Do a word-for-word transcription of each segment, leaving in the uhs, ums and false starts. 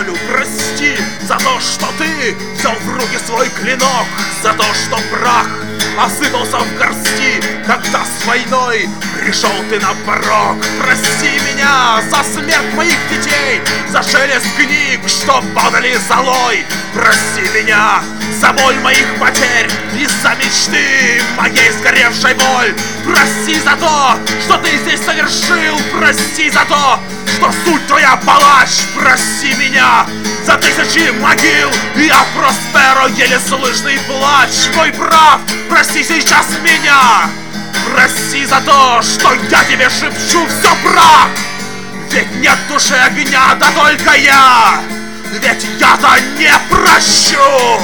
молю, прости за то, что ты взял в руки свой клинок, за то, что прах осыпался в горсти, когда с войной пришел ты на порог. Прости меня за смерть моих детей, за шелест книг, что падали золой. Прости меня за боль моих потерь и за мечты моей сгоревшей боль. Прости за то, что ты здесь совершил. Прости за то, что суть твоя палач. Прости меня за тысячи могил и от Просперо еле слышный плач. Мой прав, прости сейчас меня. Прости за то, что я тебе шепчу, все прах. Ведь нет души огня, да только я. Ведь я-то не прощу.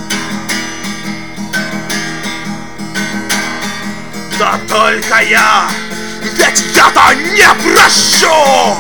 Да только я. Ведь я-то не прощу.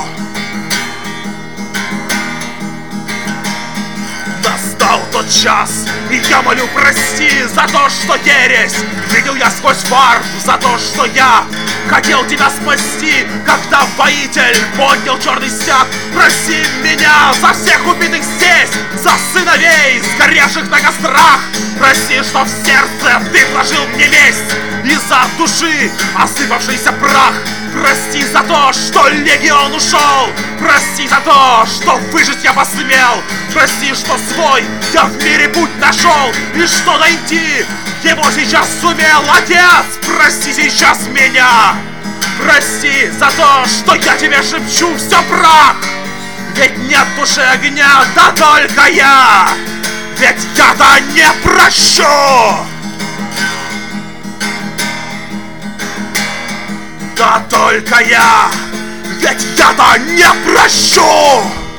Настал тот час, и я молю прости за то, что ересь видел я сквозь фарб, за то, что я хотел тебя спасти, когда воитель поднял черный стяг. Прости меня за всех убитых здесь, за сыновей, сгоревших на кострах. Прости, что в сердце ты вложил мне месть, и за души осыпавшийся прах. Прости за то, что легион ушел. Прости за то, что выжить я посмел. Прости, что свой я в мире путь нашел, и что найти его сейчас сумел. Отец, прости сейчас меня. Прости за то, что я тебе шепчу, все прах. Ведь нет души огня, да только я. Ведь я-то не прощу. Да только я. Ведь я-то не прощу.